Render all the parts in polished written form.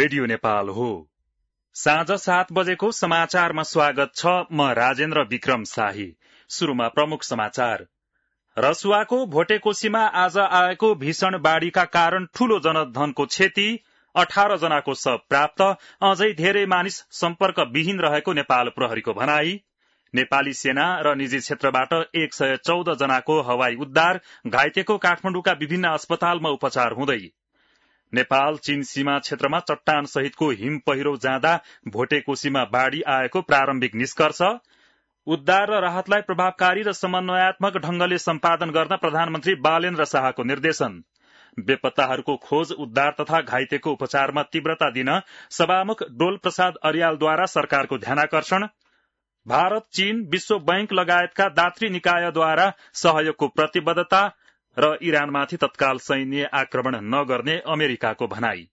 Radio Nepal हो। साँझ 7 बजेको समाचारमा स्वागत छ। म राजेन्द्र विक्रम शाही। सुरुमा प्रमुख समाचार। रसुवाको भोटेकोशीमा आज आएको भीषण बाढ़ीका कारण ठूलो जनधनको क्षति, 18 जनाको शव प्राप्त, अझै धेरै मानिस सम्पर्कविहीन रहेको नेपाल प्रहरीको भनाई। नेपाली सेना र निजी क्षेत्रबाट 114 जनाको हवाई उद्धार, घाइतेको काठमाडौँका विभिन्न अस्पतालमा उपचार हुँदै। नेपाल चीन सीमा क्षेत्रमा चट्टान सहितको हिम पहिरो जाँदा भोटेकोशीमा बाढ़ी आएको प्रारम्भिक निष्कर्ष। उद्धार र राहतलाई प्रभावकारी र समन्वयात्मक ढंगले सम्पादन गर्न प्रधानमन्त्री बालेन्द्र शाहको निर्देशन। बेपत्ताहरूको खोज, उद्धार तथा घाइतेको उपचारमा तीव्रता दिन सभामुख डोल प्रसाद अर्यालद्वारा सरकारको ध्यानाकर्षण। भारत, चीन, विश्व बैंक लगायतका दात्री निकायद्वारा सहयोगको प्रतिबद्धता र इरानमाथि तत्काल सैन्य आक्रमण नगर्ने अमेरिकाको भनाई।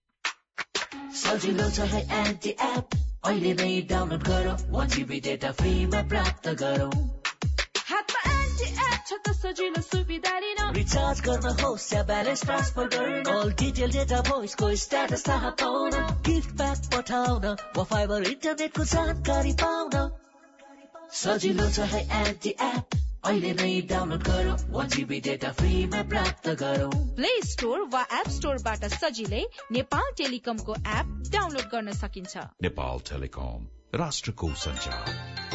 सजिलो छ है एन्टी एप, अहिले नै डाउनलोड गरौ, 1 GB डेटा फ्रीमा प्राप्त गरौ। हातमा एन्टी एप छ त सजिलो सुविधा लिन, रिचार्ज गर्न होस् या ब्यालेन्स ट्रान्सफर गर्न, अल डिटेल डेटा भोइसको स्ट्याटस थाहा पाउन, गिफ्ट प्याक पठाउन वा फाइबर इन्टरनेटको जानकारी पाउन। सजिलो छ है एन्टी एप, अहिले नै डाउनलोड गरौ, 1 GB डेटा फ्रीमा प्राप्त गरौ। प्ले स्टोर वा एप स्टोरबाट सजिलै नेपाल टेलिकमको एप डाउनलोड गर्न सकिन्छ। नेपाल टेलिकम, राष्ट्रको सञ्चार।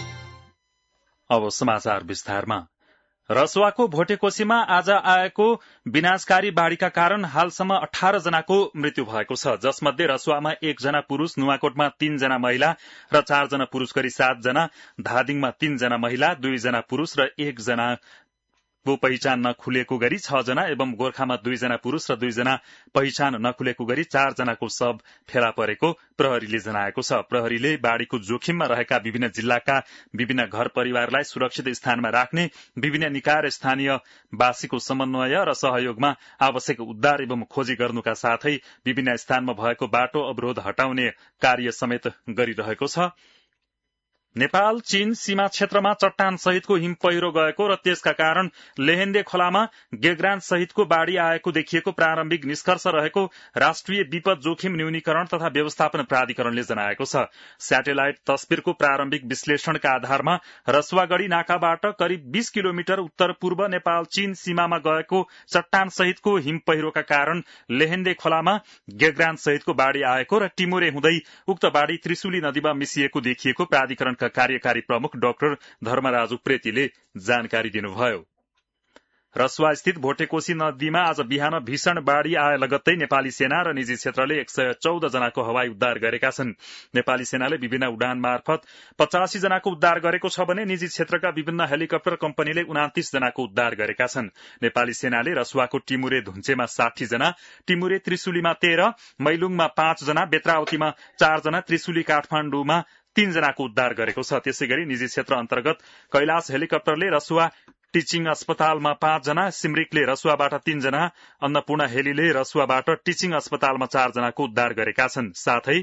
अब समाचार विस्तारमा। रसुवाको भोटेकोशीमा आज आएको विनाशकारी बाढ़ीका कारण हालसम्म 18 जनाको मृत्यु भएको छ, जसमध्ये रसुवामा 1 जना पुरूष, नुवाकोटमा 3 जना महिला र 4 जना पुरूष गरी 7 जना, धादिङमा 3 जना महिला, 2 जना पुरूष र 1 जना को पहिचान नखुलेको गरी 6 जना एवं गोर्खामा 2 जना पुरूष र 2 जना पहिचान नखुलेको गरी 4 जनाको शव फेला परेको प्रहरीले जनाएको छ। प्रहरीले बाढ़ीको जोखिममा रहेका विभिन्न जिल्लाका विभिन्न घर परिवारलाई सुरक्षित स्थानमा राख्ने, विभिन्न निकाय र स्थानीयवासीको समन्वय र सहयोगमा आवश्यक उद्धार एवं खोजी गर्नुका साथै विभिन्न स्थानमा भएको बाटो अवरोध हटाउने कार्य समेत गरिरहेको छ। नेपाल चीन सीमा क्षेत्रमा चट्टान सहितको हिम पहिरो गएको र त्यसका कारण लेहेन्दे खोलामा गेग्रान सहितको बाढ़ी आएको देखिएको प्रारम्भिक निष्कर्ष रहेको राष्ट्रिय विपद जोखिम न्यूनीकरण तथा व्यवस्थापन प्राधिकरणले जनाएको छ। स्याटेलाइट तस्बिरको प्रारम्भिक विश्लेषणका आधारमा रसुवागढ़ी नाकाबाट करिब 20 किलोमिटर उत्तर पूर्व नेपाल चीन सीमामा गएको चट्टान सहितको हिम पहिरोका कारण लेहेन्दे खोलामा गेग्रान सहितको बाढ़ी आएको र टिमुरे हुँदै उक्त बाढ़ी त्रिशुली नदीमा मिसिएको देखिएको प्राधिकरणका कार्यकारी प्रमुख डाक्टर धर्मराजु प्रेतीले जानकारी दिनुभयो। रसुवा स्थित भोटेकोशी नदीमा आज बिहान भीषण बाढ़ी आए लगत्तै नेपाली सेना र निजी क्षेत्रले 114 जनाको हवाई उद्धार गरेका छन्। नेपाली सेनाले विभिन्न उडान मार्फत 85 जनाको उद्धार गरेको छ भने निजी क्षेत्रका विभिन्न हेलिकप्टर कम्पनीले 29 जनाको उद्धार गरेका छन्। नेपाली सेनाले रसुवाको टिमुरे धुन्चेमा 60 जना, टिमुरे त्रिशुलीमा 13, मैलुङमा 5 जना, बेत्रावतीमा 4 जना, त्रिशुली काठमाडौँमा 3 जनाको उद्धार गरेको छ। त्यसैगरी निजी क्षेत्र अन्तर्गत कैलाश हेलिकप्टरले रसुवा टिचिङ अस्पतालमा 5 जना, सिमरिकले रसुवाबाट 3 जना, अन्नपूर्ण हेलीले रसुवाबाट टिचिङ अस्पतालमा 4 जनाको उद्धार गरेका छन्। साथै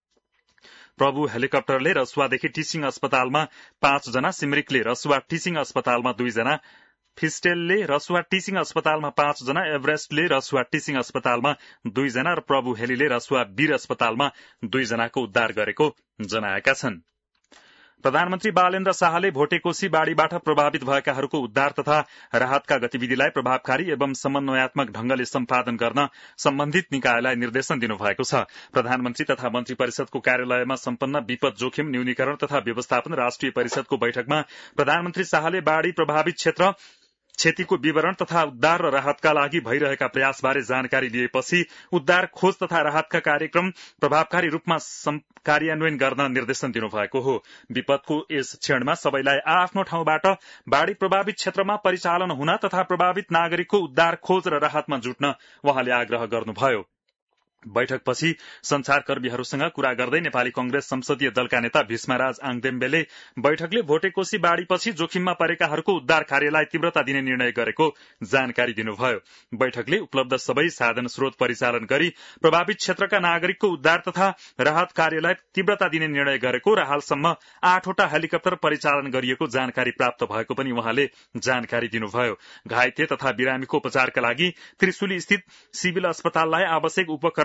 प्रभु हेलिकप्टरले रसुवादेखि टिचिङ अस्पतालमा 5 जना, सिमरिकले रसुवा टिचिङ अस्पतालमा 2 जना, फिस्टेलले रसुवा टिचिङ अस्पतालमा 5 जना, एभरेस्टले रसुवा टिचिङ अस्पतालमा 2 जना र प्रभु हेलीले रसुवा वीर अस्पतालमा 2 जनाको उद्धार गरेको जनाएका छन्। प्रधानमन्त्री बालेन्द्र शाहले भोटेकोशी बाढ़ीबाट प्रभावित भएकाहरूको उद्धार तथा राहतका गतिविधिलाई प्रभावकारी एवं समन्वयात्मक ढंगले सम्पादन गर्न सम्बन्धित निकायलाई निर्देशन दिनुभएको छ। प्रधानमन्त्री तथा मन्त्री परिषदको कार्यालयमा सम्पन्न विपद जोखिम न्यूनीकरण तथा व्यवस्थापन राष्ट्रिय परिषदको बैठकमा प्रधानमन्त्री शाहले बाढ़ी प्रभावित क्षेत्र क्षतिको विवरण तथा उद्धार र राहतका लागि भइरहेका प्रयासबारे जानकारी लिएपछि उद्धार, खोज तथा राहतका कार्यक्रम प्रभावकारी रूपमा कार्यान्वयन गर्न निर्देशन दिनुभएको हो। विपदको यस क्षणमा सबैलाई आफ्नो ठाउँबाट बाढ़ी प्रभावित क्षेत्रमा परिचालन हुन तथा प्रभावित नागरिकको उद्धार, खोज र राहतमा जुट्न वहाँले आग्रह गर्नुभयो। बैठकपछि संचारकर्मीहरूसँग कुरा गर्दै नेपाली कंग्रेस संसदीय दलका नेता भीष्मराज आङदेम्बेले बैठकले भोटेकोशी बाढ़ीपछि जोखिममा परेकाहरूको उद्धार कार्यलाई तीव्रता दिने निर्णय गरेको जानकारी दिनुभयो। बैठकले उपलब्ध सबै साधन स्रोत परिचालन गरी प्रभावित क्षेत्रका नागरिकको उद्धार तथा राहत कार्यलाई तीव्रता दिने निर्णय गरेको र हालसम्म 8 वटा हेलिकप्टर परिचालन गरिएको जानकारी प्राप्त भएको पनि उहाँले जानकारी दिनुभयो। घाइते तथा बिरामीको उपचारका लागि त्रिशुली स्थित सिभिल अस्पताललाई आवश्यक उपकरण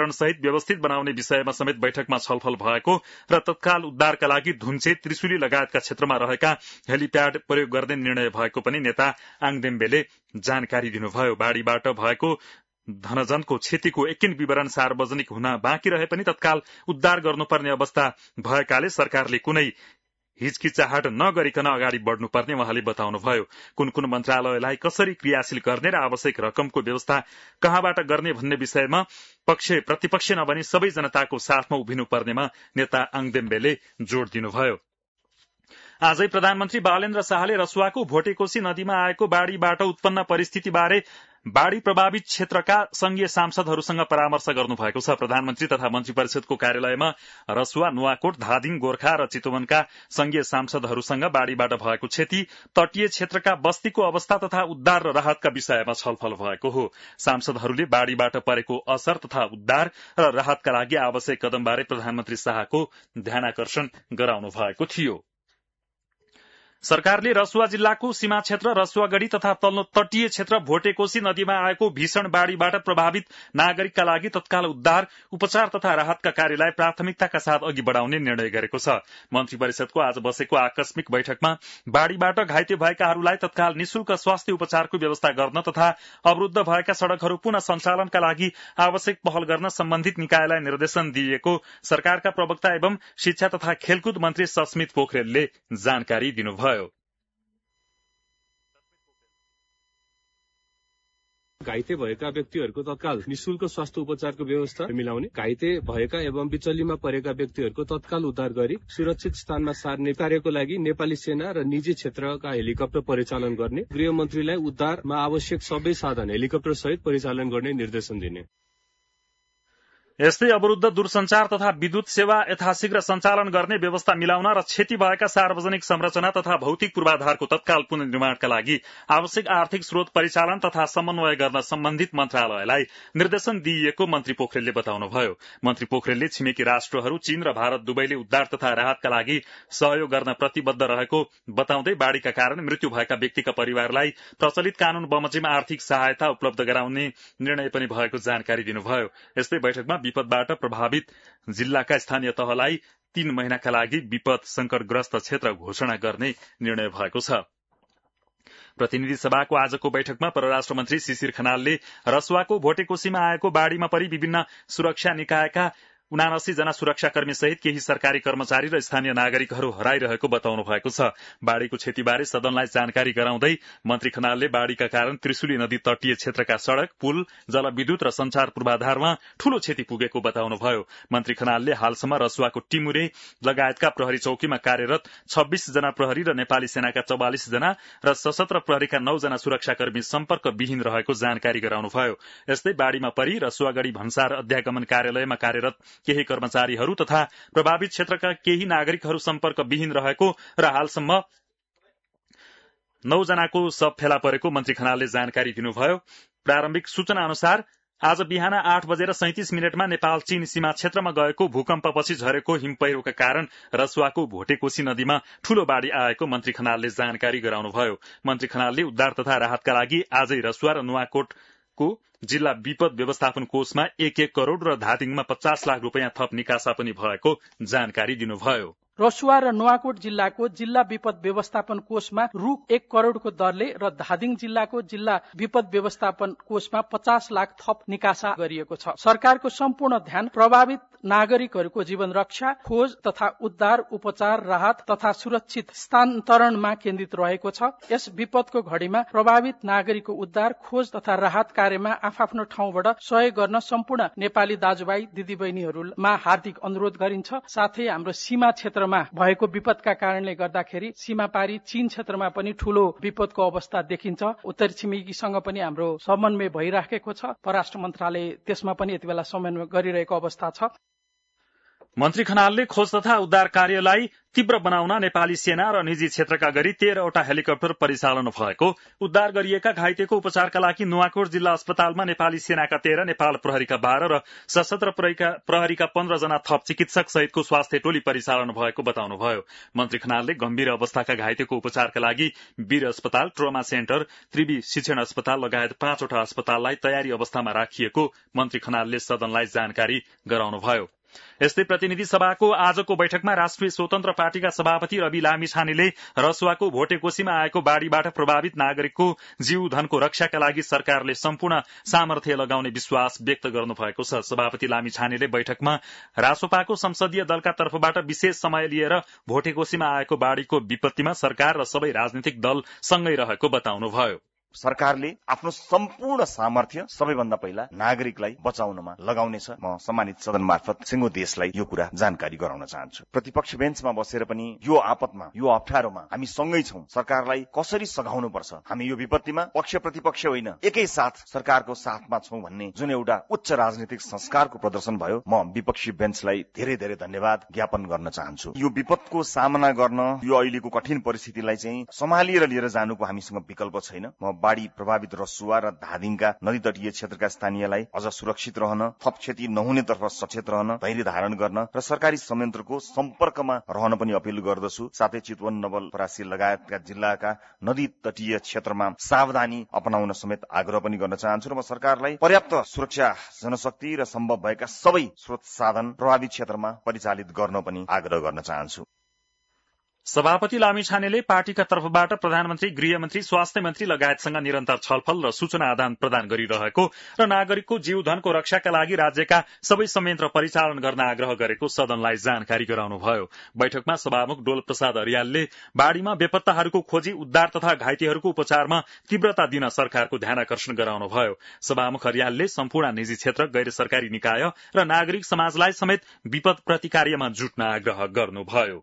वितरण सहित व्यवस्थित बनाउने विषयमा समेत बैठकमा छलफल भएको र तत्काल उद्धारका लागि धुन्चे, त्रिशुली लगायतका क्षेत्रमा रहेका हेलिप्याड प्रयोग गर्ने निर्णय भएको पनि नेता आङदेम्बेले जानकारी दिनुभयो। बाढ़ीबाट भएको धनजनको क्षतिको एकिन विवरण सार्वजनिक हुन बाँकी रहे पनि तत्काल उद्धार गर्नुपर्ने अवस्था भएकाले सरकारले कुनै हिचकिचाहट नगरिकन अगाडि बढ़नुपर्ने उहाँले बताउनुभयो। कुन कुन मन्त्रालयलाई कसरी क्रियाशील गर्ने र आवश्यक रकमको व्यवस्था कहाँबाट गर्ने भन्ने विषयमा पक्ष प्रतिपक्ष नभनी सबै जनताको साथमा उभिनुपर्नेमा नेता आङदेम्बेले जोड़ दिनुभयो। आजै प्रधानमन्त्री बालेन्द्र शाहले रसुवाको भोटेकोशी नदीमा आएको बाढ़ीबाट उत्पन्न परिस्थितिबारे बाढ़ी प्रभावित क्षेत्रका संघीय सांसदहरूसँग परामर्श गर्नुभएको छ। प्रधानमन्त्री तथा मन्त्री परिषदको कार्यालयमा रसुवा, नुवाकोट, धादिङ, गोर्खा र चितवनका संघीय सांसदहरूसँग बाढ़ीबाट भएको क्षति, तटीय क्षेत्रका बस्तीको अवस्था तथा उद्धार र राहतका विषयमा छलफल भएको हो। सांसदहरूले बाढ़ीबाट परेको असर तथा उद्धार र राहतका लागि आवश्यक कदमबारे प्रधानमन्त्री शाहको ध्यानाकर्षण गराउनु भएको थियो। सरकारले रसुवा जिल्लाको सीमा क्षेत्र, रसुवागढ़ी तथा तल्लो तटीय क्षेत्र भोटेकोशी नदीमा आएको भीषण बाढ़ीबाट प्रभावित नागरिकका लागि तत्काल उद्धार, उपचार तथा राहतका कार्यलाई प्राथमिकताका साथ अघि बढ़ाउने निर्णय गरेको छ। मन्त्री परिषदको आज बसेको आकस्मिक बैठकमा बाढ़ीबाट घाइते भएकाहरूलाई तत्काल निशुल्क स्वास्थ्य उपचारको व्यवस्था गर्न तथा अवरुद्ध भएका सड़कहरू पुनः सञ्चालनका लागि आवश्यक पहल गर्न सम्बन्धित निकायलाई निर्देशन दिएको सरकारका प्रवक्ता एवं शिक्षा तथा खेलकुद मन्त्री सस्मित पोखरेलले जानकारी दिनुभयो। घाइते भएका व्यक्तिहरूको तत्काल निशुल्क स्वास्थ्य उपचारको व्यवस्था मिलाउने, घाइते भएका एवं विचल्लीमा परेका व्यक्तिहरूको तत्काल उद्धार गरी सुरक्षित स्थानमा सार्ने कार्यको लागि नेपाली सेना र निजी क्षेत्रका हेलिकप्टर परिचालन गर्ने, गृहमन्त्रीलाई उद्धारमा आवश्यक सबै साधन हेलिकप्टर सहित परिचालन गर्ने निर्देशन दिने। यस्तै अवरुद्ध दूरसञ्चार तथा विद्युत सेवा यथाशीघ्र सञ्चालन गर्ने व्यवस्था मिलाउन र क्षति भएका सार्वजनिक संरचना तथा भौतिक पूर्वाधारको तत्काल पुनर्निर्माणका लागि आवश्यक आर्थिक स्रोत परिचालन तथा समन्वय गर्न सम्बन्धित मन्त्रालयलाई निर्देशन दिइएको मन्त्री पोखरेलले बताउनुभयो। मन्त्री पोखरेलले छिमेकी राष्ट्रहरू चीन र भारत दुवैले उद्धार तथा राहतका लागि सहयोग गर्न प्रतिबद्ध रहेको बताउँदै बाढ़ीका कारण मृत्यु भएका व्यक्तिका परिवारलाई प्रचलित कानून बमोजिम आर्थिक सहायता उपलब्ध गराउने निर्णय पनि भएको जानकारी दिनुभयो। यस्तै बैठकमा विपदबाट प्रभावित जिल्लाका स्थानीय तहलाई 3 महिनाका लागि विपद संकटग्रस्त क्षेत्र घोषणा गर्ने निर्णय भएको छ। प्रतिनिधि सभाको आजको बैठकमा परराष्ट्र मन्त्री शिशिर खनालले रसुवाको भोटेकोशीमा आएको बाढ़ीमा परि विभिन्न सुरक्षा निकायका 79 जना सुरक्षाकर्मी सहित केही सरकारी कर्मचारी र स्थानीय नागरिकहरू हराइरहेको बताउनु भएको छ। बाढ़ीको क्षतिबारे सदनलाई जानकारी गराउँदै मन्त्री खनालले बाढ़ीका कारण त्रिशुली नदी तटीय क्षेत्रका सड़क, पुल, जलविद्युत र संचार पूर्वाधारमा ठूलो क्षति पुगेको बताउनुभयो। मन्त्री खनालले हालसम्म रसुवाको टिमुरे लगायतका प्रहरी चौकीमा कार्यरत 26 जना प्रहरी र नेपाली सेनाका 44 जना र सशस्त्र प्रहरीका 9 जना सुरक्षाकर्मी सम्पर्कविहीन रहेको जानकारी गराउनुभयो। यस्तै बाढ़ीमा परि रसुवागढ़ी भन्सार अध्यागमन कार्यालयमा कार्यरत केही कर्मचारीहरू तथा प्रभावित क्षेत्रका केही नागरिकहरू सम्पर्कविहीन रहेको र हालसम्म 9 जनाको शव फेला परेको मन्त्री खनालले जानकारी दिनुभयो। प्रारम्भिक सूचना अनुसार आज बिहान 8 बजेर 37 मिनटमा नेपाल चीन सीमा क्षेत्रमा गएको भूकम्पपछि झरेको हिमपहिरोका कारण रसुवाको भोटेकोशी नदीमा ठूलो बाढ़ी आएको मन्त्री खनालले जानकारी गराउनुभयो। मन्त्री खनालले उद्धार तथा राहतका लागि आजै रसुवा र नुवाकोटको जिल्ला विपद व्यवस्थापन कोषमा 1-1 करोड़ र धादिङमा 50 लाख रुपियाँ थप निकासा पनि भएको जानकारी दिनुभयो। रसुवा र नुवाकोट जिल्लाको जिल्ला विपद व्यवस्थापन कोषमा रु 1 करोड़को दरले र धादिङ जिल्लाको जिल्ला विपद व्यवस्थापन कोषमा 50 लाख थप निकासा गरिएको छ। सरकारको सम्पूर्ण ध्यान प्रभावित नागरिकहरूको जीवन रक्षा, खोज तथा उद्धार, उपचार, राहत तथा सुरक्षित स्थानान्तरणमा केन्द्रित रहेको छ। यस विपदको घड़ीमा प्रभावित नागरिकको उद्धार, खोज तथा राहत कार्यमा आफ्नो ठाउँबाट सहयोग गर्न सम्पूर्ण नेपाली दाजुभाइ दिदीबहिनीहरूमा हार्दिक अनुरोध गरिन्छ। साथै हाम्रो सीमा क्षेत्रमा भएको विपदका कारणले गर्दाखेरि सीमापारी चीन क्षेत्रमा पनि ठूलो विपदको अवस्था देखिन्छ। उत्तर छिमेकीसँग पनि हाम्रो समन्वय भइराखेको छ। परराष्ट्र मन्त्रालय त्यसमा पनि यतिबेला समन्वय गरिरहेको अवस्था छ। मन्त्री खनालले खोज तथा उद्धार कार्यलाई तीव्र बनाउन नेपाली सेना र निजी क्षेत्रका गरी 13वटा हेलिकप्टर परिचालन भएको, उद्धार गरिएका घाइतेको उपचारका लागि नुवाकोट जिल्ला अस्पतालमा नेपाली सेनाका 13, नेपाल प्रहरीका 12 र सशस्त्र प्रहरीका 15 जना थप चिकित्सक सहितको स्वास्थ्य टोली परिचालन भएको बताउनुभयो। मन्त्री खनालले गम्भीर अवस्थाका घाइतेको उपचारका लागि वीर अस्पताल, ट्रोमा सेन्टर, त्रिवी शिक्षण अस्पताल लगायत 5वटा अस्पताललाई तयारी अवस्थामा राखिएको मन्त्री खनालले सदनलाई जानकारी गराउनुभयो। यस्तै प्रतिनिधि सभाको आजको बैठकमा राष्ट्रिय स्वतन्त्र पार्टीका सभापति रवि लामिछानेले रसुवाको भोटेकोशीमा आएको बाढ़ीबाट प्रभावित नागरिकको जीव धनको रक्षाका लागि सरकारले सम्पूर्ण सामर्थ्य लगाउने विश्वास व्यक्त गर्नुभएको छ। सभापति लामिछानेले बैठकमा रासोपाको संसदीय दलका तर्फबाट विशेष समय लिएर भोटेकोशीमा आएको बाढ़ीको विपत्तिमा सरकार र सबै राजनीतिक दल सँगै रहेको बताउनुभयो। सरकारले आफ्नो सम्पूर्ण सामर्थ्य सबैभन्दा पहिला नागरिकलाई बचाउनमा लगाउनेछ। म सम्मानित सदन मार्फत सिंगो देशलाई यो कुरा जानकारी गराउन चाहन्छु। प्रतिपक्ष बेन्चमा बसेर पनि यो आपतमा, यो अप्ठ्यारोमा हामी सँगै छौं। सरकारलाई कसरी सघाउनु पर्छ, हामी यो विपत्तिमा पक्ष प्रतिपक्ष होइन एकैसाथ सरकारको साथमा छौं भन्ने जुन एउटा उच्च राजनीतिक संस्कारको प्रदर्शन भयो, म विपक्षी बेन्चलाई धेरै धेरै धन्यवाद ज्ञापन गर्न चाहन्छु। यो विपदको सामना गर्न, यो अहिलेको कठिन परिस्थितिलाई चाहिँ सम्हालिएर लिएर जानुको हामीसँग विकल्प छैन। म बाढ़ी प्रभावित रसुवा र धादिङका नदी तटीय क्षेत्रका स्थानीयलाई अझ सुरक्षित रहन, थप क्षति नहुनेतर्फ सचेत रहन, धैर्य धारण गर्न र सरकारी संयन्त्रको सम्पर्कमा रहन पनि अपील गर्दछु। साथै चितवन, नवलपरासी लगायतका जिल्लाका नदी तटीय क्षेत्रमा सावधानी अपनाउन समेत आग्रह पनि गर्न चाहन्छु र म सरकारलाई पर्याप्त सुरक्षा जनशक्ति र सम्भव भएका सबै स्रोत साधन प्रभावित क्षेत्रमा परिचालित गर्न पनि आग्रह गर्न चाहन्छु। सभापति लामिछानेले पार्टीका तर्फबाट प्रधानमन्त्री, गृहमन्त्री, स्वास्थ्य मन्त्री लगायतसँग निरन्तर छलफल र सूचना आदान प्रदान गरिरहेको र नागरिकको जीवधनको रक्षाका लागि राज्यका सबै संयन्त्र परिचालन गर्न आग्रह गरेको सदनलाई जानकारी गराउनुभयो। बैठकमा सभामुख डोल प्रसाद अर्यालले बाढ़ीमा बेपत्ताहरूको खोजी, उद्धार तथा घाइतेहरूको उपचारमा तीव्रता दिन सरकारको ध्यानाकर्षण गराउनुभयो। सभामुख अर्यालले सम्पूर्ण निजी क्षेत्र, गैर सरकारी निकाय र नागरिक समाजलाई समेत विपद प्रतिकार्यमा जुट्न आग्रह गर्नुभयो।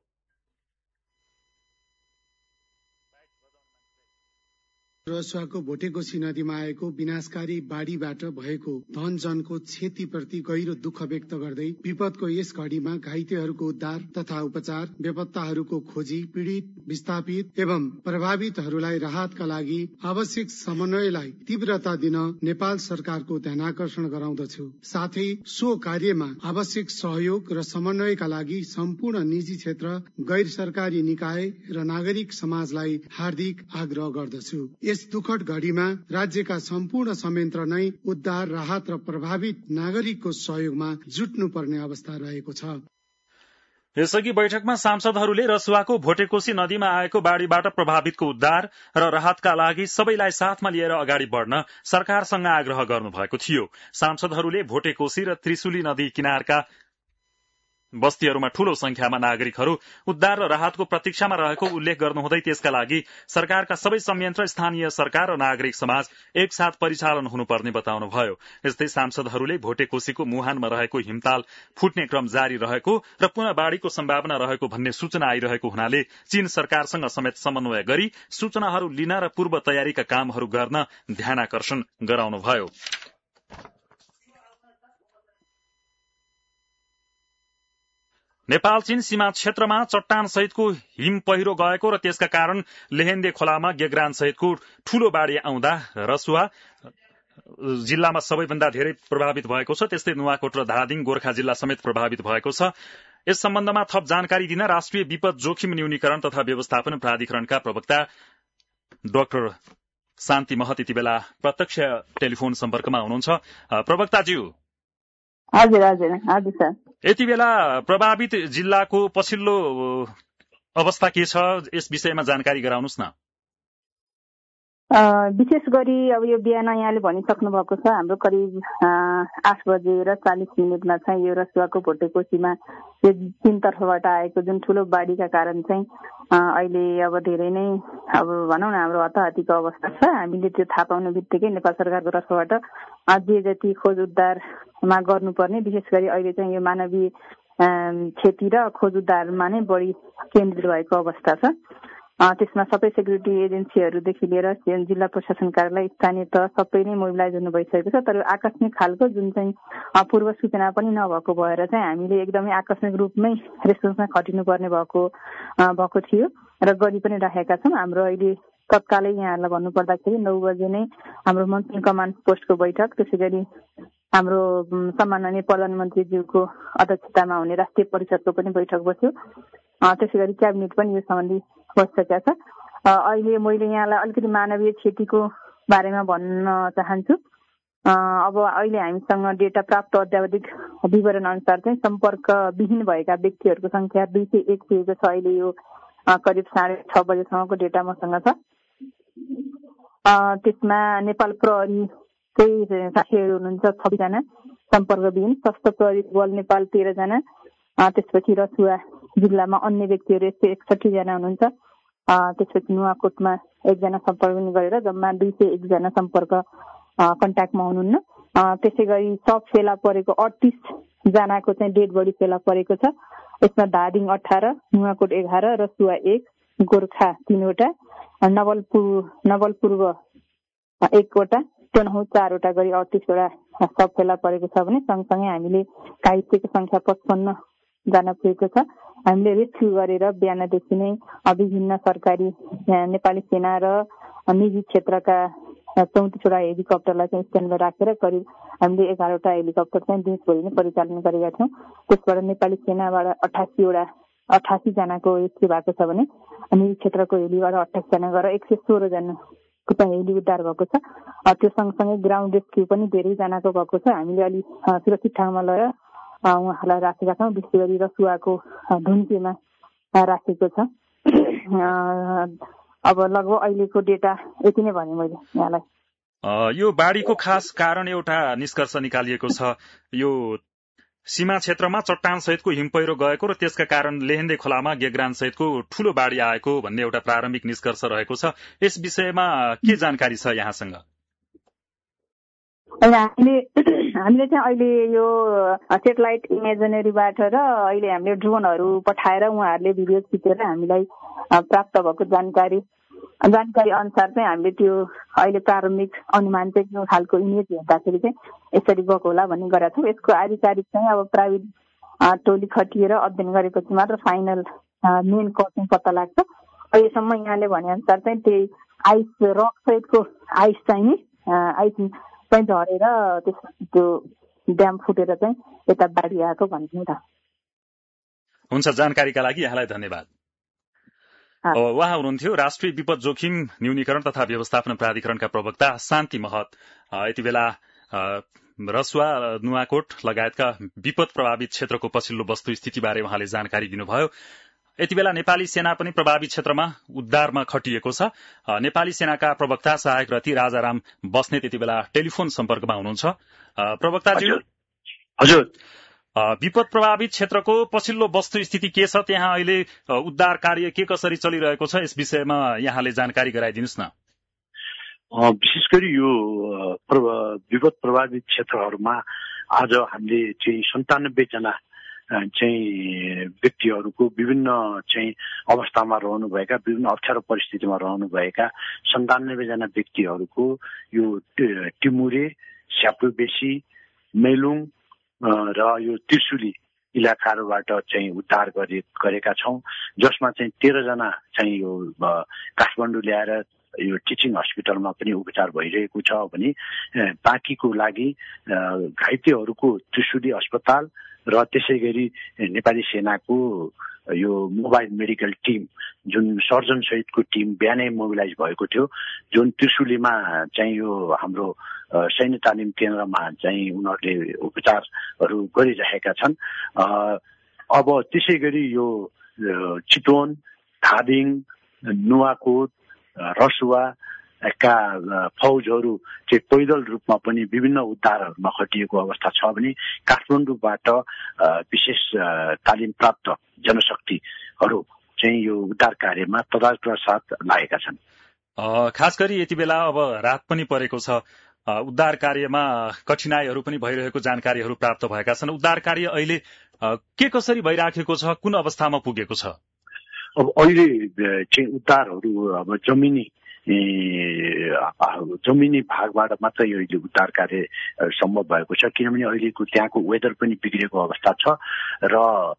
रसुवाको भोटेकोशी नदीमा आएको विनाशकारी बाढ़ीबाट भएको धन जनको क्षतिप्रति गहिरो दुःख व्यक्त गर्दै विपदको यस घड़ीमा घाइतेहरूको उद्धार तथा उपचार, बेपत्ताहरूको खोजी, पीड़ित, विस्थापित एवं प्रभावितहरूलाई राहतका लागि आवश्यक समन्वयलाई तीव्रता दिन नेपाल सरकारको ध्यानाकर्षण गराउँदछु। साथै सो कार्यमा आवश्यक सहयोग र समन्वयका लागि सम्पूर्ण निजी क्षेत्र, गैर सरकारी निकाय र नागरिक समाजलाई हार्दिक आग्रह गर्दछु। यस दुखद घड़ीमा राज्यका सम्पूर्ण संयन्त्र नै उद्धार, राहत र प्रभावित नागरिकको सहयोगमा जुट्नुपर्ने अवस्था रहेको छ। यसअघि बैठकमा सांसदहरूले रसुवाको भोटेकोशी नदीमा आएको बाढ़ीबाट प्रभावितको उद्धार र राहतका लागि सबैलाई साथमा लिएर अगाडि बढ़न सरकारसँग आग्रह गर्नुभएको थियो। सांसदहरूले भोटेकोशी र त्रिशुली नदी किनारका बस्तीहरूमा ठूलो संख्यामा नागरिकहरू उद्धार र राहतको प्रतीक्षामा रहेको उल्लेख गर्नुहुँदै त्यसका लागि सरकारका सबै संयन्त्र, स्थानीय सरकार र नागरिक समाज एकसाथ परिचालन हुनुपर्ने बताउनुभयो। यस्तै सांसदहरूले भोटेकोशीको मुहानमा रहेको हिमताल फुट्ने क्रम जारी रहेको र पुनः बाढ़ीको सम्भावना रहेको भन्ने सूचना आइरहेको हुनाले चीन सरकारसँग समेत समन्वय गरी सूचनाहरू लिन र पूर्व तयारीका कामहरू गर्न ध्यानाकर्षण गराउनुभयो। नेपाल चीन सीमा क्षेत्रमा चट्टान सहितको हिम पहिरो गएको र त्यसका कारण लेहेन्दे खोलामा गेग्रान सहितको ठूलो बाढ़ी आउँदा रसुवा जिल्लामा सबैभन्दा धेरै प्रभावित भएको छ। त्यस्तै नुवाकोट र धादिङ गोर्खा जिल्ला समेत प्रभावित भएको छ। यस सम्बन्धमा थप जानकारी दिन राष्ट्रिय विपद जोखिम न्यूनीकरण तथा व्यवस्थापन प्राधिकरणका प्रवक्ता डाक्टर शान्ति महत यति बेला प्रत्यक्ष टेलिफोन सम्पर्कमा हुनुहुन्छ। प्रवक्ताज्यू। हजुर हजुर हजुर सर। यति बेला प्रभावित जिल्लाको पछिल्लो अवस्था के छ, यस विषयमा जानकारी गराउनुहोस् न। विशेष गरी अब यो बिहान यहाँले भनिसक्नु भएको छ, हाम्रो करिब 8:40 चाहिँ यो रसुवाको भोटेकोशीमा यो तीन तर्फबाट आएको जुन ठूलो बाढ़ीका कारण चाहिँ अहिले अब धेरै नै अब भनौँ न हाम्रो हताहतीको अवस्था छ। हामीले त्यो थाहा पाउने बित्तिकै नेपाल सरकारको तर्फबाट जे जति खोज उद्धारमा गर्नुपर्ने, विशेष गरी अहिले चाहिँ यो मानवीय क्षति र खोज उद्धारमा नै बढी केन्द्रित भएको अवस्था छ। त्यसमा सबै सेक्युरिटी एजेन्सीहरूदेखि लिएर जिल्ला प्रशासन कार्यालय, स्थानीय तह सबै नै मोबिलाइज हुनु भइसकेको छ। तर आकस्मिक खालको जुन चाहिँ पूर्व सूचना पनि नभएको भएर चाहिँ हामीले एकदमै आकस्मिक रूपमै रेस्पोन्समा खटिनुपर्ने भएको थियो र गरी पनि राखेका छौँ। हाम्रो अहिले तत्कालै यहाँहरूलाई भन्नुपर्दाखेरि 9 बजे नै हाम्रो मन्त्री कमान्ड पोस्टको बैठक, त्यसै गरी हाम्रो सम्माननीय प्रधानमन्त्रीज्यूको अध्यक्षतामा हुने राष्ट्रिय परिषदको पनि बैठक बस्यो। त्यसै गरी क्याबिनेट पनि यो सम्बन्धी बसिसकेका छ। अहिले मैले यहाँलाई अलिकति मानवीय क्षतिको बारेमा भन्न चाहन्छु। अब अहिले हामीसँग डेटा प्राप्त अद्यावधिक विवरण अनुसार चाहिँ सम्पर्कविहीन भएका व्यक्तिहरूको संख्या 201 पुगेको छ। अहिले यो करिब 6:30 बजेसम्मको डेटा मसँग छ। त्यसमा नेपाल प्रहरीकै साथीहरू हुनुहुन्छ 26 जना सम्पर्कविहीन, सशस्त्र प्रहरी बल नेपाल 13 जना, त्यसपछि रसुवा जिल्लामा अन्य व्यक्तिहरू 161 जना हुनुहुन्छ। त्यसपछि नुवाकोटमा 1 जना सम्पर्कविहीन गरेर जम्मा 201 जना सम्पर्क कन्ट्याक्टमा हुनुहुन्न। त्यसै गरी सब फेला परेको 38 जनाको चाहिँ डेड बडी फेला परेको छ। यसमा धादिङ 18, नुवाकोट 11, रसुवा 1, गोर्खा 3 वटा, नवलपूर्व 1 वटा, टनहु 4 वटा गरी 38 वटा सब फेला परेको छ भने सँगसँगै हामीले घाइतेको संख्या 55 जना पुगेको छ। हामीले रेस्क्यु गरेर बिहानदेखि नै विभिन्न सरकारी नेपाली सेना र निजी क्षेत्रका 34 वटा हेलिकप्टरलाई चाहिँ स्ट्यान्डमा राखेर करिब हामीले 11 वटा हेलिकप्टर चाहिँ दिनभरि नै परिचालन गरेका छौँ। त्यसबाट नेपाली सेनाबाट 88 जनाको रेस्क्यु भएको छ भने निजी क्षेत्रको हेलीबाट 28 जना गरेर 116 जनाको चाहिँ हेली उद्धार भएको छ। त्यो सँगसँगै ग्राउन्ड रेस्क्यु पनि धेरै जनाको भएको छ। हामीले अलि सुरक्षित ठाउँमा लगेर उहाँहरूलाई राखेका छौँ। विशेष गरी रसुवाको धुन्चेमा राखेको छ। अब लगभग अहिलेको डेटा यति नै भने मैले यहाँलाई। यो बाढीको खास कारण एउटा निष्कर्ष निकालिएको छ, यो सीमा क्षेत्रमा चट्टान सहितको हिमपैह्रो गएको र त्यसका कारण लेहेन्दे खोलामा गेग्रान सहितको ठूलो बाढी आएको भन्ने एउटा प्रारम्भिक निष्कर्ष रहेको छ। यस विषयमा के जानकारी छ यहाँसँग? हामीले चाहिँ अहिले यो सेटेलाइट इमेजनरीबाट र अहिले हामीले ड्रोनहरू पठाएर उहाँहरूले भिडियो खिचेर हामीलाई प्राप्त भएको जानकारी अनुसार चाहिँ हामीले त्यो अहिले प्रारम्भिक अनुमान चाहिँ यो खालको इमेज हेर्दाखेरि चाहिँ यसरी गएको होला भन्ने गरेका छौँ। यसको आधिकारिक चाहिँ अब प्राविधिक टोली खटिएर अध्ययन गरेपछि मात्र फाइनल मेन कज चाहिँ पत्ता लाग्छ। अहिलेसम्म यहाँले भने अनुसार चाहिँ त्यही आइस रक सहितको आइस चाहिँ झरेर त्यसपछि त्यो ड्याम फुटेर चाहिँ यता बाढी आएको भन्ने त हुन्छ। जानकारीका लागि यहाँलाई धन्यवाद। उहाँ हुनुहुन्थ्यो राष्ट्रिय विपद जोखिम न्यूनीकरण तथा व्यवस्थापन प्राधिकरणका प्रवक्ता शान्ति महत। यति बेला रसुवा, नुवाकोट लगायतका विपद प्रभावित क्षेत्रको पछिल्लो वस्तुस्थितिबारे उहाँले जानकारी दिनुभयो। यति बेला नेपाली सेना पनि प्रभावित क्षेत्रमा उद्धारमा खटिएको छ। नेपाली सेनाका प्रवक्ता सहायक रथी राजाराम बस्नेत यति बेला टेलिफोन सम्पर्कमा हुनुहुन्छ। प्रवक्ताज्यू, हजुर, विपद प्रभावित क्षेत्रको पछिल्लो वस्तुस्थिति के छ, त्यहाँ अहिले उद्धार कार्य के कसरी चलिरहेको छ, यस विषयमा यहाँले जानकारी गराइदिनुहोस् न। विशेष गरी यो विपद प्रभावित क्षेत्रहरूमा आज हामीले चाहिँ 97 जना चाहिँ व्यक्तिहरूको विभिन्न चाहिँ अवस्थामा रहनुभएका, विभिन्न अप्ठ्यारो परिस्थितिमा रहनुभएका 97 जना व्यक्तिहरूको यो टिमुरे, स्यापुबेसी, मेलुङ र यो त्रिशुली इलाकाहरूबाट चाहिँ उद्धार गरेका छौँ, जसमा चाहिँ 13 जना चाहिँ यो काठमाडौँ ल्याएर यो टिचिङ हस्पिटलमा पनि उपचार भइरहेको छ भने बाँकीको लागि घाइतेहरूको त्रिशुली अस्पताल र त्यसै गरी नेपाली सेनाको यो मोबाइल मेडिकल टिम जुन सर्जन सहितको टिम बिहानै मोबिलाइज भएको थियो, जुन त्रिशुलीमा चाहिँ यो हाम्रो सैन्य तालिम केन्द्रमा चाहिँ उनीहरूले उपचारहरू गरिरहेका छन्। अब त्यसै गरी यो चितवन, धादिङ, नुवाकोट, रसुवा का फौजहरू चाहिँ पैदल रूपमा पनि विभिन्न उद्धारहरूमा खटिएको अवस्था छ भने काठमाडौँबाट विशेष तालिम प्राप्त जनशक्तिहरू चाहिँ यो उद्धार कार्यमा तदारुका साथ लागेका छन्। खास गरी यति बेला अब रात पनि परेको छ, उद्धार कार्यमा कठिनाईहरू पनि भइरहेको जानकारीहरू प्राप्त भएका छन्। उद्धार कार्य अहिले के कसरी भइराखेको छ, कुन अवस्थामा पुगेको छ? अब अहिले चाहिँ उद्धारहरू अब जमिनी भागबाट मात्रै अहिले उद्धार कार्य सम्भव भएको छ, किनभने अहिलेको त्यहाँको वेदर पनि बिग्रेको अवस्था छ र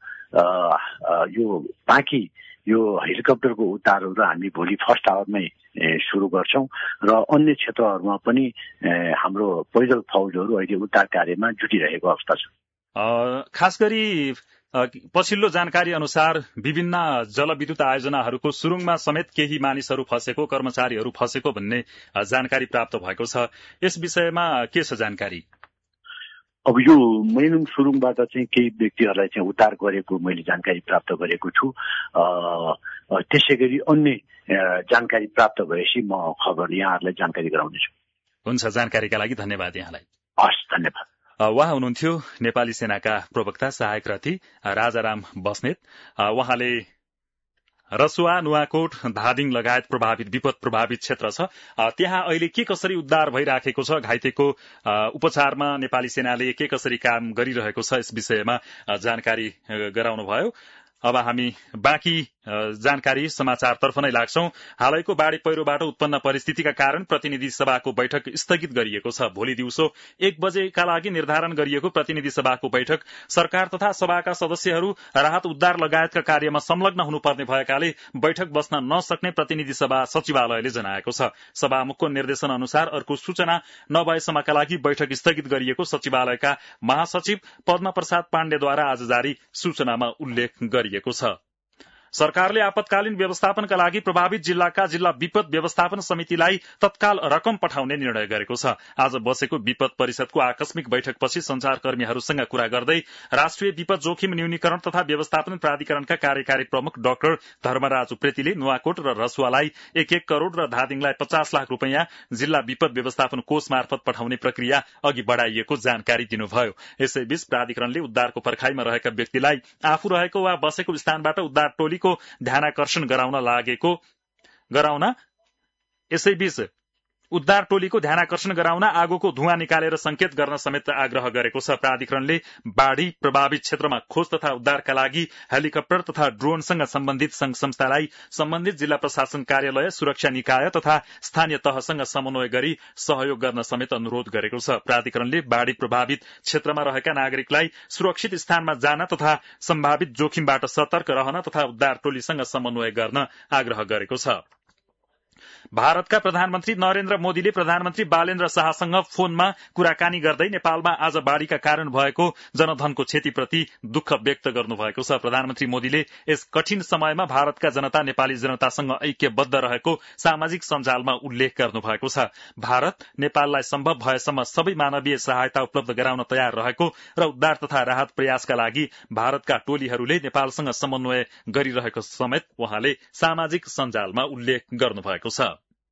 यो बाँकी यो हेलिकप्टरको उद्धारहरू हामी भोलि फर्स्ट आवरमै सुरु गर्छौं र अन्य क्षेत्रहरूमा पनि हाम्रो पैदल फौजहरू अहिले उद्धार कार्यमा जुटिरहेको अवस्था छ। खास गरी पछिल्लो जानकारी अनुसार विभिन्न जलविद्युत आयोजनाहरूको सुरुङमा समेत केही मानिसहरू फँसेको, कर्मचारीहरू फँसेको भन्ने जानकारी प्राप्त भएको छ। यस विषयमा के छ जानकारी? अब यो मैनुङ सुरुङबाट चाहिँ केही व्यक्तिहरूलाई चाहिँ उद्धार गरेको मैले जानकारी प्राप्त गरेको छु। त्यसै गरी अन्य जानकारी प्राप्त भएपछि म खबर यहाँहरूलाई जानकारी गराउनेछु। हुन्छ, जानकारीका लागि धन्यवाद यहाँलाई। हस्, धन्यवाद। उहाँ हुनुहुन्थ्यो नेपाली सेनाका प्रवक्ता सहायक रथी राजाराम बस्नेत। उहाँले रसुवा, नुवाकोट, धादिङ लगायत विपद प्रभावित क्षेत्र छ, त्यहाँ अहिले के कसरी उद्धार भइराखेको छ, घाइतेको उपचारमा नेपाली सेनाले के कसरी काम गरिरहेको छ, यस विषयमा जानकारी गराउनुभयो। अब हामी बाँकी जानकारी समाचारतर्फ नै लाग्छौं। हालैको बाढ़ी पहिरोबाट उत्पन्न परिस्थितिका कारण प्रतिनिधि सभाको बैठक स्थगित गरिएको छ। भोलि दिउँसो 1 बजेका लागि निर्धारण गरिएको प्रतिनिधि सभाको बैठक सरकार तथा सभाका सदस्यहरू राहत उद्धार लगायतका कार्यमा संलग्न हुनुपर्ने भएकाले बैठक बस्न नसक्ने प्रतिनिधि सभा सचिवालयले जनाएको छ। सभामुखको निर्देशन अनुसार अर्को सूचना नभएसम्मका लागि बैठक स्थगित गरिएको सचिवालयका महासचिव पद्म प्रसाद पाण्डेद्वारा आज जारी सूचनामा उल्लेख गरिएको छ। सरकारले आपतकालीन व्यवस्थापनका लागि प्रभावित जिल्लाका जिल्ला विपद व्यवस्थापन समितिलाई तत्काल रकम पठाउने निर्णय गरेको छ। आज बसेको विपद परिषदको आकस्मिक बैठकपछि संचारकर्मीहरूसँग कुरा गर्दै राष्ट्रिय विपद जोखिम न्यूनीकरण तथा व्यवस्थापन प्राधिकरणका कार्यकारी प्रमुख डाक्टर धर्मराज उप्रेतीले नुवाकोट र रसुवालाई 1-1 करोड़ र धादिङलाई 50 लाख रुपैयाँ जिल्ला विपद व्यवस्थापन कोष मार्फत पठाउने प्रक्रिया अघि बढ़ाइएको जानकारी दिनुभयो। यसैबीच प्राधिकरणले उद्धारको पर्खाइमा रहेका व्यक्तिलाई आफू रहेको वा बसेको स्थानबाट उद्धार टोलीको ध्यानाकर्षण गराउन आगोको धुवाँ निकालेर संकेत गर्न समेत आग्रह गरेको छ। प्राधिकरणले बाढ़ी प्रभावित क्षेत्रमा खोज तथा उद्धारका लागि हेलिकप्टर तथा ड्रोनसँग सम्बन्धित संघ संस्थालाई सम्बन्धित जिल्ला प्रशासन कार्यालय, सुरक्षा निकाय तथा स्थानीय तहसँग समन्वय गरी सहयोग गर्न समेत अनुरोध गरेको छ। प्राधिकरणले बाढ़ी प्रभावित क्षेत्रमा रहेका नागरिकलाई सुरक्षित स्थानमा जान तथा सम्भावित जोखिमबाट सतर्क रहन तथा उद्धार टोलीसँग समन्वय गर्न आग्रह गरेको छ। भारतका प्रधानमन्त्री नरेन्द्र मोदीले प्रधानमन्त्री बालेन्द्र शाहसँग फोनमा कुराकानी गर्दै नेपालमा आज बाढ़ीका कारण भएको जनधनको क्षतिप्रति दुःख व्यक्त गर्नुभएको छ। प्रधानमन्त्री मोदीले यस कठिन समयमा भारतका जनता नेपाली जनतासँग ऐक्यबद्ध रहेको सामाजिक सञ्जालमा उल्लेख गर्नुभएको छ। भारत नेपाललाई सम्भव भएसम्म सबै मानवीय सहायता उपलब्ध गराउन तयार रहेको र उद्धार तथा राहत प्रयासका लागि भारतका टोलीहरूले नेपालसँग समन्वय गरिरहेको समेत उहाँले सामाजिक सञ्जालमा उल्लेख गर्नुभएको छ।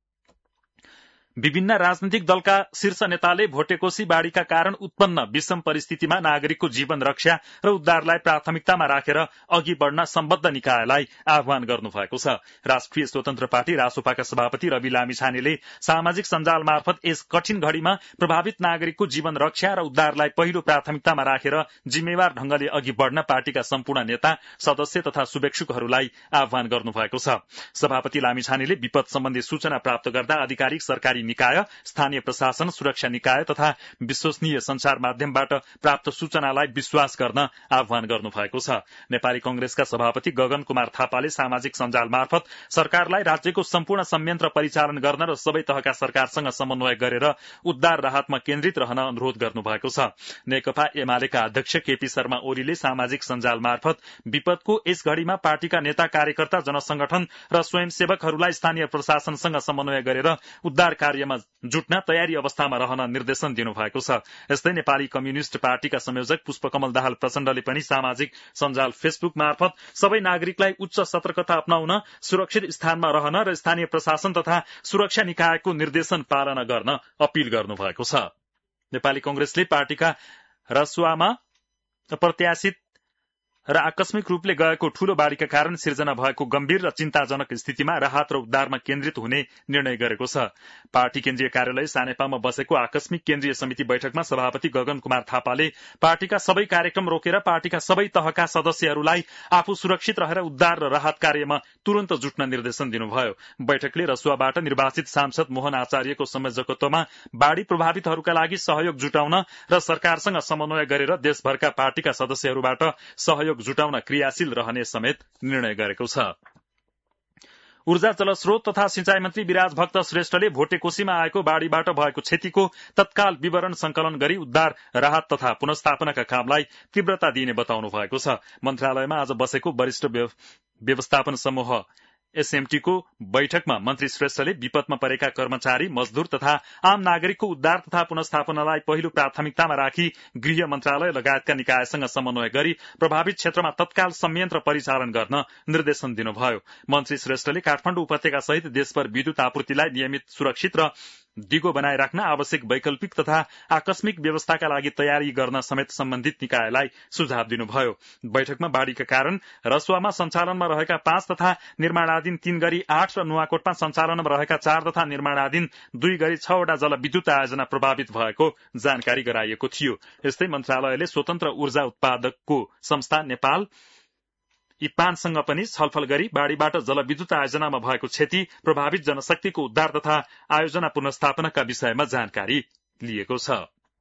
विभिन्न राजनीतिक दलका शीर्ष नेताले भोटेकोशी बाढ़ीका कारण उत्पन्न विषम परिस्थितिमा नागरिकको जीवन रक्षा र उद्धारलाई प्राथमिकतामा राखेर अघि बढ़न सम्बद्ध निकायलाई आह्वान गर्नुभएको छ। राष्ट्रिय स्वतन्त्र पार्टी रासोपाका सभापति रवि लामिछानेले सामाजिक सञ्जाल मार्फत यस कठिन घड़ीमा प्रभावित नागरिकको जीवन रक्षा र उद्धारलाई पहिलो प्राथमिकतामा राखेर जिम्मेवार ढंगले अघि बढ़न पार्टीका सम्पूर्ण नेता, सदस्य तथा शुभेच्छुकहरूलाई आह्वान गर्नुभएको छ। सभापति लामिछानेले विपद सम्बन्धी सूचना प्राप्त गर्दा आधिकारिक सरकारी निकाय, स्थानीय प्रशासन, सुरक्षा निकाय तथा विश्वसनीय संचार माध्यमबाट प्राप्त सूचनालाई विश्वास गर्न आह्वान गर्नुभएको छ। नेपाली कंग्रेसका सभापति गगन कुमार थापाले सामाजिक सञ्जाल मार्फत सरकारलाई राज्यको सम्पूर्ण संयन्त्र परिचालन गर्न र सबै तहका सरकारसँग समन्वय गरेर उद्धार राहतमा केन्द्रित रहन अनुरोध गर्नुभएको छ। नेकपा एमालेका अध्यक्ष केपी शर्मा ओलीले सामाजिक सञ्जाल मार्फत विपदको यस घड़ीमा पार्टीका नेता, कार्यकर्ता, जनसंगठन र स्वयंसेवकहरूलाई स्थानीय प्रशासनसँग समन्वय गरेर उद्धार कार्यमा जुट्न तयारी अवस्थामा रहन निर्देशन दिनुभएको छ। यस्तै नेपाली कम्युनिष्ट पार्टीका संयोजक पुष्पकमल दाहाल प्रचण्डले पनि सामाजिक सञ्जाल फेसबुक मार्फत सबै नागरिकलाई उच्च सतर्कता अपनाउन, सुरक्षित स्थानमा रहन र स्थानीय प्रशासन तथा सुरक्षा निकायको निर्देशन पालना गर्न अपील गर्नुभएको छ। नेपाली कंग्रेसले पार्टीका रसुवामा प्रत्याशित र आकस्मिक रूपले गएको ठूलो बाढ़ीका कारण सिर्जना भएको गम्भीर र चिन्ताजनक स्थितिमा राहत र उद्धारमा केन्द्रित हुने निर्णय गरेको छ। पार्टी केन्द्रीय कार्यालय सानेपामा बसेको आकस्मिक केन्द्रीय समिति बैठकमा सभापति गगन कुमार थापाले पार्टीका सबै कार्यक्रम रोकेर पार्टीका सबै तहका सदस्यहरूलाई आफू सुरक्षित रहेर उद्धार र राहत कार्यमा तुरन्त जुट्न निर्देशन दिनुभयो। बैठकले रसुवाबाट निर्वाचित सांसद मोहन आचार्यको संयोजकत्वमा बाढ़ी प्रभावितहरूका लागि सहयोग जुटाउन र सरकारसँग समन्वय गरेर देशभरका पार्टीका सदस्यहरूबाट सहयोग जुटाउन क्रियाशील रहने समेत निर्णय गरेको छ। ऊर्जा जलस्रोत तथा सिंचाई मन्त्री विराज भक्त श्रेष्ठले भोटेकोशीमा आएको बाढ़ीबाट भएको क्षतिको तत्काल विवरण संकलन गरी उद्धार राहत तथा पुनर्स्थापनाका कामलाई तीव्रता दिइने बताउनु भएको छ। मन्त्रालयमा आज बसेको वरिष्ठ व्यवस्थापन समूह एसएमटी को बैठकमा मन्त्री श्रेष्ठले विपदमा परेका कर्मचारी, मजदूर तथा आम नागरिकको उद्धार तथा पुनर्स्थापनालाई पहिलो प्राथमिकतामा राखी गृह मन्त्रालय लगायतका निकायसँग समन्वय गरी प्रभावित क्षेत्रमा तत्काल संयन्त्र परिचालन गर्न निर्देशन दिनुभयो। मन्त्री श्रेष्ठले काठमाडौँ उपत्यका सहित देशभर विद्युत आपूर्तिलाई नियमित, सुरक्षित र दिगो बनाए राख्न आवश्यक वैकल्पिक तथा आकस्मिक व्यवस्थाका लागि तयारी गर्न समेत सम्बन्धित निकायलाई सुझाव दिनुभयो। बैठकमा बाढ़ीका कारण रसुवामा सञ्चालनमा रहेका 5 तथा निर्माणाधीन 3 गरी 8 र नुवाकोटमा सञ्चालनमा रहेका 4 तथा निर्माणाधीन 2 गरी 6 वटा जलविद्युत आयोजना प्रभावित भएको जानकारी गराइएको थियो। यस्तै मन्त्रालयले स्वतन्त्र ऊर्जा उत्पादकको संस्था नेपाल इपानसँग पनि छलफल गरी बाढ़ीबाट जलविद्युत आयोजनामा भएको क्षति, प्रभावित जनशक्तिको उद्धार तथा आयोजना पुनर्स्थापनाका विषयमा जानकारी लिएको छ।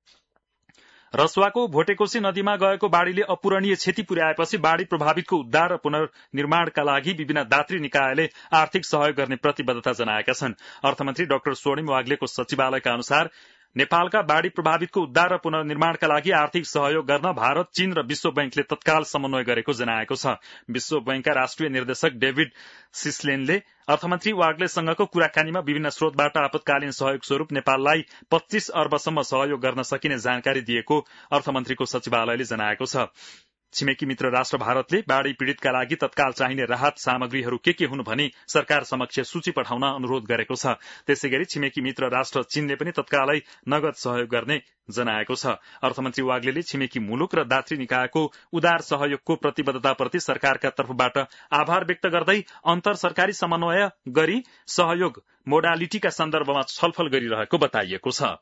रसुवाको भोटेकोशी नदीमा गएको बाढ़ीले अपूरणीय क्षति पुर्याएपछि बाढ़ी प्रभावितको उद्धार र पुनर्निर्माणका लागि विभिन्न दात्री निकायले आर्थिक सहयोग गर्ने प्रतिबद्धता जनाएका छन्। अर्थमन्त्री डाक्टर स्वर्णिम वाग्लेको सचिवालयका अनुसार नेपालका बाढ़ी प्रभावितको उद्धार र पुनर्निर्माणका लागि आर्थिक सहयोग गर्न भारत, चीन र विश्व बैंकले तत्काल समन्वय गरेको जनाएको छ। विश्व बैंकका राष्ट्रिय निर्देशक डेभिड सिस्लेनले अर्थमन्त्री वाग्लेसँगको कुराकानीमा विभिन्न स्रोतबाट आपतकालीन सहयोग स्वरूप नेपाललाई 25 अर्बसम्म सहयोग गर्न सकिने जानकारी दिएको अर्थमन्त्रीको सचिवालयले जनाएको छ। छिमेकी मित्र राष्ट्र भारतले बाढ़ी पीड़ितका लागि तत्काल चाहिने राहत सामग्रीहरू के हुन् भनी सरकार समक्ष सूची पठाउन अनुरोध गरेको छ। त्यसैगरी छिमेकी मित्र राष्ट्र चीनले पनि तत्कालै नगद सहयोग गर्ने जनाएको छ। अर्थमन्त्री वाग्लेले छिमेकी मुलुक र दात्री निकायको उदार सहयोगको प्रतिबद्धताप्रति सरकारका तर्फबाट आभार व्यक्त गर्दै अन्तर सरकारी समन्वय गरी सहयोग मोडालिटीका सन्दर्भमा छलफल गरिरहेको बताइएको छ।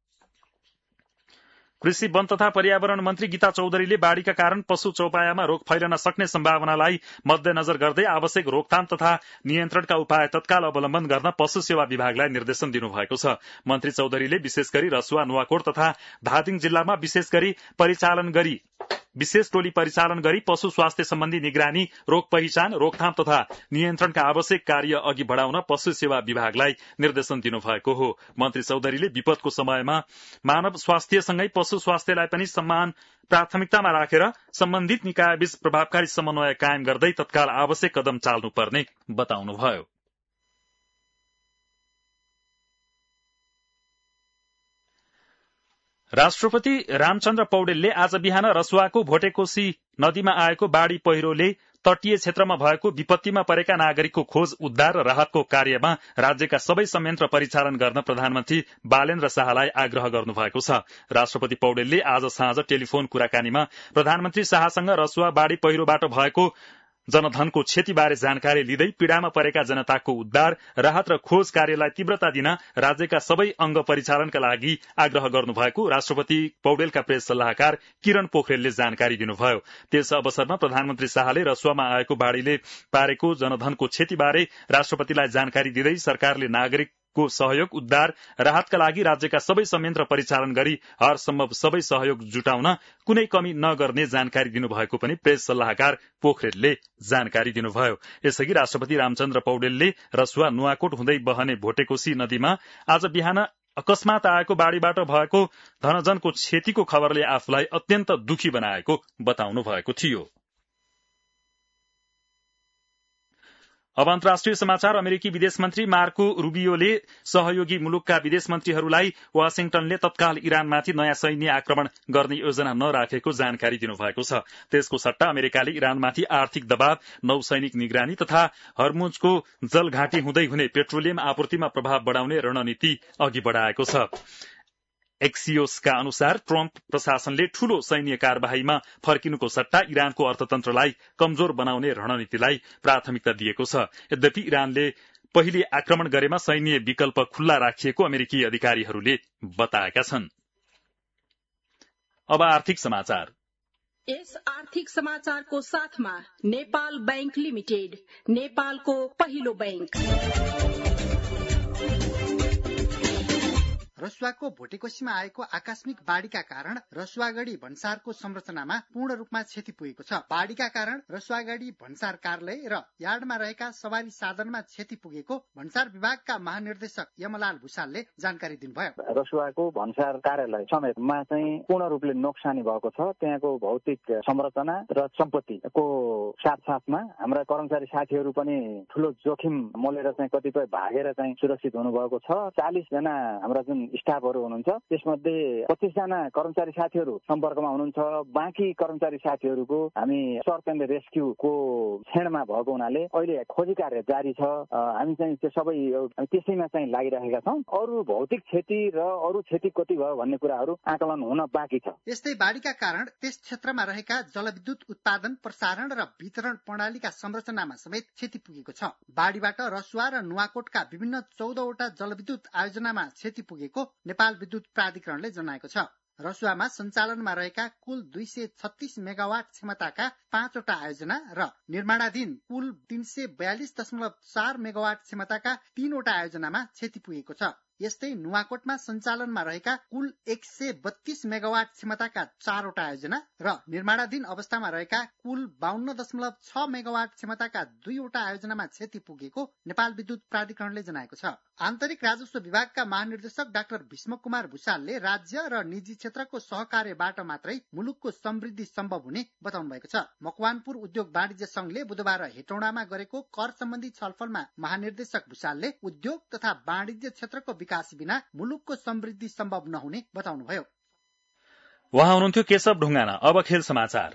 कृषि, वन तथा पर्यावरण मन्त्री गीता चौधरीले बाढ़ीका कारण पशु चौपायामा रोग फैलन सक्ने सम्भावनालाई मध्यनजर गर्दै आवश्यक रोकथाम तथा नियन्त्रणका उपाय तत्काल अवलम्बन गर्न पशु सेवा विभागलाई निर्देशन दिनुभएको छ। मन्त्री चौधरीले विशेष गरी रसुवा, नुवाकोट तथा धादिङ जिल्लामा विशेष टोली परिचालन गरी पशु स्वास्थ्य सम्बन्धी निगरानी, रोग पहिचान, रोकथाम तथा नियन्त्रणका आवश्यक कार्य अघि बढ़ाउन पशु सेवा विभागलाई निर्देशन दिनुभएको हो। मन्त्री चौधरीले विपदको समयमा मानव स्वास्थ्यसँगै पशु स्वास्थ्यलाई पनि समान प्राथमिकतामा राखेर सम्बन्धित निकायबीच प्रभावकारी समन्वय कायम गर्दै तत्काल आवश्यक कदम चाल्नुपर्ने बताउनुभयो। राष्ट्रपति रामचन्द्र पौडेलले आज बिहान रसुवाको भोटेकोशी नदीमा आएको बाढ़ी पहिरोले तटीय क्षेत्रमा भएको विपत्तिमा परेका नागरिकको खोज, उद्धार र राहतको कार्यमा राज्यका सबै संयन्त्र परिचालन गर्न प्रधानमन्त्री बालेन्द्र शाहलाई आग्रह गर्नुभएको छ। राष्ट्रपति पौडेलले आज साँझ टेलिफोन कुराकानीमा प्रधानमन्त्री शाहसँग रसुवा बाढ़ी पहिरोबाट भएको जनधनको क्षतिबारे जानकारी लिँदै पीड़ामा परेका जनताको उद्धार, राहत र खोज कार्यलाई तीव्रता दिन राज्यका सबै अंग परिचालनका लागि आग्रह गर्नुभएको राष्ट्रपति पौडेलका प्रेस सल्लाहकार किरण पोखरेलले जानकारी दिनुभयो। त्यस अवसरमा प्रधानमन्त्री शाहले रसुवामा आएको बाढ़ीले पारेको जनधनको क्षतिबारे राष्ट्रपतिलाई जानकारी दिँदै सरकारले नागरिक को सहयोग, उद्धार, राहतका लागि राज्यका सबै संयन्त्र परिचालन गरी हर सम्भव सबै सहयोग जुटाउन कुनै कमी नगर्ने जानकारी दिनुभएको पनि प्रेस सल्लाहकार पोखरेलले जानकारी दिनुभयो। यसअघि राष्ट्रपति रामचन्द्र पौडेलले रसुवा, नुवाकोट हुँदै बहने भोटेकोशी नदीमा आज बिहान अकस्मात आएको बाढ़ीबाट भएको धनजनको क्षतिको खबरले आफूलाई अत्यन्त दुखी बनाएको बताउनु भएको थियो। अब अन्तर्राष्ट्रिय समाचार। अमेरिकी विदेश मन्त्री मार्को रूबियोले सहयोगी मुलुकका विदेश मन्त्रीहरूलाई वाशिंटनले तत्काल इरानमाथि नयाँ सैन्य आक्रमण गर्ने योजना नराखेको जानकारी दिनुभएको छ। त्यसको सट्टा अमेरिकाले इरानमाथि आर्थिक दबाव, नौसैनिक निगरानी तथा हर्मुजको जलघाटी हुँदै हुने पेट्रोलियम आपूर्तिमा प्रभाव बढ़ाउने रणनीति अघि बढ़ाएको छ। एक्सियोसका अनुसार ट्रम्प प्रशासनले ठूलो सैन्य कार्यवाहीमा फर्किनुको सट्टा इरानको अर्थतन्त्रलाई कमजोर बनाउने रणनीतिलाई प्राथमिकता दिएको छ। यद्यपि इरानले पहिले आक्रमण गरेमा सैन्य विकल्प खुल्ला राखिएको अमेरिकी अधिकारीहरूले बताएका छन्। अब आर्थिक समाचार। यस आर्थिक समाचारको साथमा नेपाल बैंक लिमिटेड, नेपालको पहिलो बैंक। रसुवाको भोटेकोसीमा आएको आकस्मिक बाढ़ीका कारण रसुवागढ़ी भन्सारको संरचनामा पूर्ण रूपमा क्षति पुगेको छ। बाढ़ीका कारण रसुवागढ़ी भन्सार कार्यालय र यार्डमा रहेका सवारी साधनमा क्षति पुगेको भन्सार विभागका महानिर्देशक यमलाल भूषालले जानकारी दिनुभयो। रसुवाको भन्सार कार्यालय समेतमा चाहिँ पूर्ण रूपले नोक्सानी भएको छ। त्यहाँको भौतिक संरचना र सम्पत्तिको साथसाथमा हाम्रा कर्मचारी साथीहरू पनि ठूलो जोखिम मोलेर चाहिँ कतिपय भागेर चाहिँ सुरक्षित हुनुभएको छ। 40 जना हाम्रा जुन स्टाफहरू हुनुहुन्छ त्यसमध्ये 25 जना कर्मचारी साथीहरू सम्पर्कमा हुनुहुन्छ। बाँकी कर्मचारी साथीहरूको हामी सर्च एन्ड रेस्क्युको क्षणमा भएको हुनाले अहिले खोजी कार्य जारी छ। हामी चाहिँ त्यो सबै त्यसैमा चाहिँ लागिरहेका छौँ। अरू भौतिक क्षति र अरू क्षति कति भयो भन्ने कुराहरू आकलन हुन बाँकी छ। यस्तै बाढ़ीका कारण त्यस क्षेत्रमा रहेका जलविद्युत उत्पादन, प्रसारण र वितरण प्रणालीका संरचनामा समेत क्षति पुगेको छ। बाढ़ीबाट रसुवा र नुवाकोटका विभिन्न 14 वटा जलविद्युत आयोजनामा क्षति पुगेको नेपाल विद्युत प्राधिकरणले जनाएको छ। रसुवामा सञ्चालनमा रहेका कुल 236 मेगावाट क्षमताका 5 वटा आयोजना र निर्माणाधीन कुल 342.4 मेगावाट क्षमताका 3 वटा आयोजनामा क्षति पुगेको छ। यस्तै नुवाकोटमा सञ्चालनमा रहेका कुल 132 मेगावाट क्षमताका 4 वटा आयोजना र निर्माणाधीन अवस्थामा रहेका कुल 52.6 मेगावाट क्षमताका 2 वटा आयोजनामा क्षति पुगेको नेपाल विद्युत प्राधिकरणले जनाएको छ। आन्तरिक राजस्व विभागका महानिर्देशक डाक्टर भीष्म कुमार भूषालले राज्य र निजी क्षेत्रको सहकार्यबाट मात्रै मुलुकको समृद्धि सम्भव हुने बताउनु भएको छ। मकवानपुर उद्योग वाणिज्य संघले बुधबार हेटौडामा गरेको कर सम्बन्धी छलफलमा महानिर्देशक भूषालले उद्योग तथा वाणिज्य क्षेत्रको विकास बिना मुलुकको समृद्धि सम्भव नहुने बताउनुभयो। उहाँ हुनुहुन्थ्यो केशव ढुङ्गाना। अब खेल समाचार।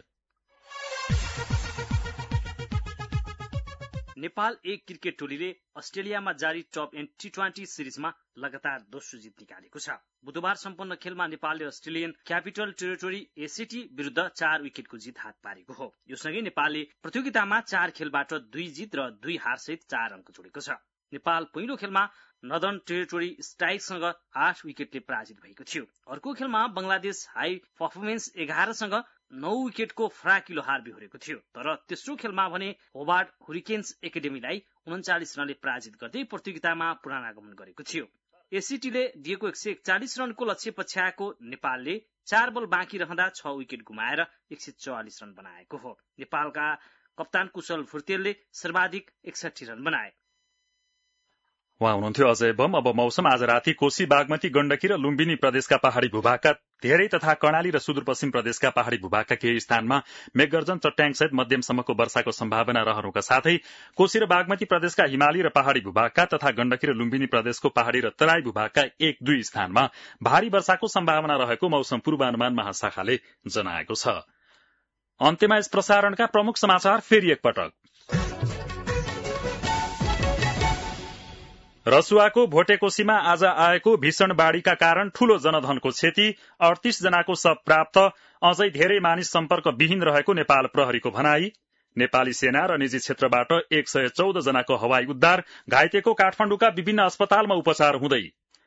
नेपाल एक क्रिकेट टोलीले अस्ट्रेलियामा जारी टप एन्ड T20 सिरिजमा लगातार दोस्रो जित निकालेको छ। बुधबार सम्पन्न खेलमा नेपालले अस्ट्रेलियन क्यापिटल टेरिटोरी ACT विरुद्ध 4 विकेटको जित हात पारेको हो। यो सँगै नेपालले प्रतियोगितामा 4 खेलबाट 2 जित र 2 हारसहित 4 अङ्क जोडेको छ। नेपाल पहिलो खेलमा नर्दर्न टेरिटोरी स्ट्राइकसँग 8 विकेटले पराजित भएको थियो। अर्को खेलमा बंगलादेश हाई परफर्मेन्स 11 सँग 9 विकेटको फराकिलो हार बिहोरेको थियो। तर तेस्रो खेलमा भने होबार्ट हुरिकेन्स एकाडेमीलाई 39 रनले पराजित गर्दै प्रतियोगितामा पुनरागमन गरेको थियो। ACTले दिएको 141 रनको लक्ष्य पछ्याएको नेपालले 4 बल बाँकी रहँदा 6 विकेट गुमाएर 144 रन बनाएको हो। नेपालका कप्तान कुशल फुर्तेलले सर्वाधिक 61 रन बनाए। उहाँ हुनुहुन्थ्यो अजय बम। अब मौसम। आज राति कोशी, बागमती, गण्डकी र लुम्बिनी प्रदेशका पहाड़ी भूभागका धेरै तथा कर्णाली र सुदूरपश्चिम प्रदेशका पहाड़ी भूभागका केही स्थानमा मेघगर्जन, चट्याङसहित मध्यमसम्मको वर्षाको सम्भावना रहनुका साथै कोशी र बागमती प्रदेशका हिमाली र पहाड़ी भूभागका तथा गण्डकी र लुम्बिनी प्रदेशको पहाड़ी र तराई भूभागका 1-2 स्थानमा भारी वर्षाको सम्भावना रहेको मौसम पूर्वानुमान महाशाखाले जनाएको छ। अन्त्यमा यस प्रसारणका प्रमुख समाचार फेरि एकपटक। रसुवाको भोटेकोसीमा आज आएको भीषण बाढ़ीका कारण ठूलो जनधनको क्षति, 38 जनाको शव प्राप्त, अझै धेरै मानिस सम्पर्क विहीन रहेको नेपाल प्रहरीको भनाई। नेपाली सेना र निजी क्षेत्रबाट 114 जनाको हवाई उद्धार, घाइतेको काठमाडौँका विभिन्न अस्पतालमा उपचार हुँदै।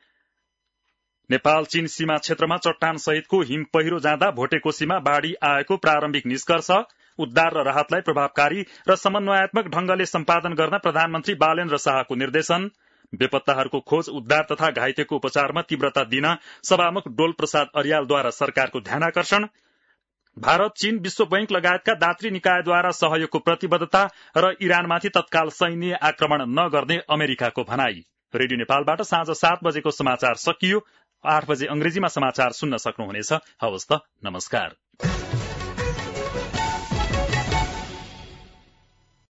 नेपाल चीन सीमा क्षेत्रमा चट्टान सहितको हिम पहिरो जाँदा भोटेकोसीमा बाढ़ी आएको प्रारम्भिक निष्कर्ष, उद्धार र राहतलाई प्रभावकारी र समन्वयात्मक ढंगले सम्पादन गर्न प्रधानमन्त्री बालेन्द्र शाहको निर्देशन। बेपत्ताहरूको खोज, उद्धार तथा घाइतेको उपचारमा तीव्रता दिन सभामुख डोल प्रसाद अर्यालद्वारा सरकारको ध्यानाकर्षण। भारत, चीन, विश्व बैंक लगायतका दात्री निकायद्वारा सहयोगको प्रतिबद्धता र इरानमाथि तत्काल सैन्य आक्रमण नगर्ने अमेरिकाको भनाई। रेडियो नेपालबाट साँझ 7 बजेको समाचार सकियो। 8 बजे अंग्रेजीमा समाचार सुन्न सक्नुहुनेछ। हवस् त, नमस्कार।